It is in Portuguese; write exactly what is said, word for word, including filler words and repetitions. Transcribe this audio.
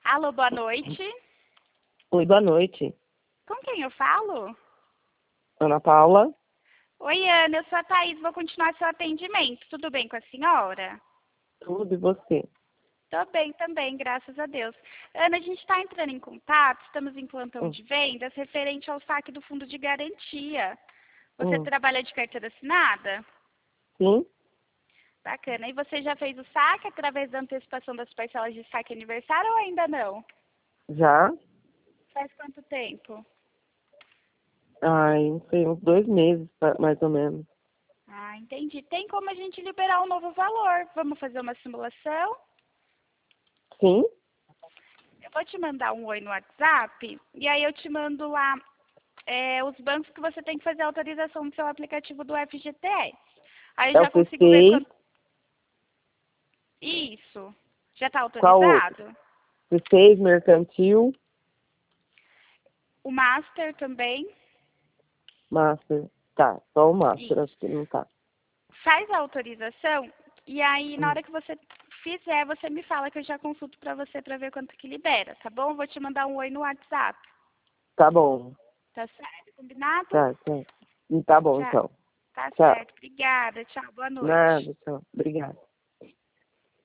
Alô, boa noite. Oi, boa noite. Com quem eu falo? Ana Paula? Oi, Ana, eu sou a Thaís, vou continuar seu atendimento. Tudo bem com a senhora? Tudo e você? Tô bem também, graças a Deus. Ana, a gente está entrando em contato, estamos em plantão Hum, de vendas referente ao saque do fundo de garantia. Você hum. trabalha de carteira assinada? Sim? Bacana. E você já fez o saque através da antecipação das parcelas de saque aniversário ou ainda não? Já? Faz quanto tempo? Ai, não sei, uns dois meses, pa- mais ou menos. Ah, entendi. Tem como a gente liberar um novo valor. Vamos fazer uma simulação? Sim? Eu vou te mandar um oi no WhatsApp e aí eu te mando lá é, os bancos que você tem que fazer a autorização do seu aplicativo do F G T S. Aí eu É o já consigo ver C seis? quanto. Isso. Já está Qual outro? autorizado? C seis, mercantil, O Master também. master. Tá, só o master, Isso. acho que não tá. Faz a autorização e aí na Hum. hora que você fizer, você me fala que eu já consulto para você para ver quanto que libera, tá bom? Vou te mandar um oi no WhatsApp. Tá bom. Tá certo? Combinado? Tá, tá. Tá bom, Tchau. então. Tá Tchau. certo. Obrigada. Tchau. Boa noite. Nada, tchau. Obrigada.